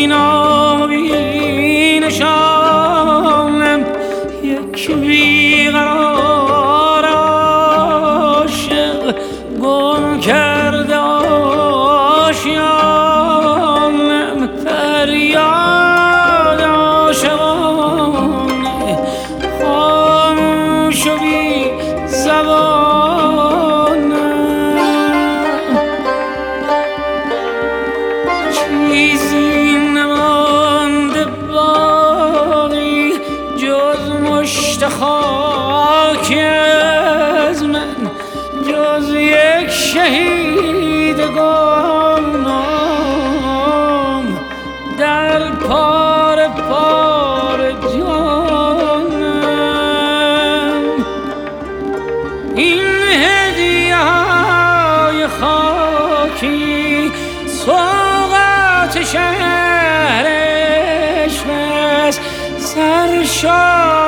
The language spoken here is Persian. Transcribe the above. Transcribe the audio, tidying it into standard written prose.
نشانم یک بیقرار عاشق گم کرده آشیانم فریاد عاشقانه خاموش و بی زبانم چیزی نمانده باقی جز مشت خاکی از من جز یک شهید گمنام در پاره پاره جانم این هدیه های خاکی سوغات شهر عشق است سرشار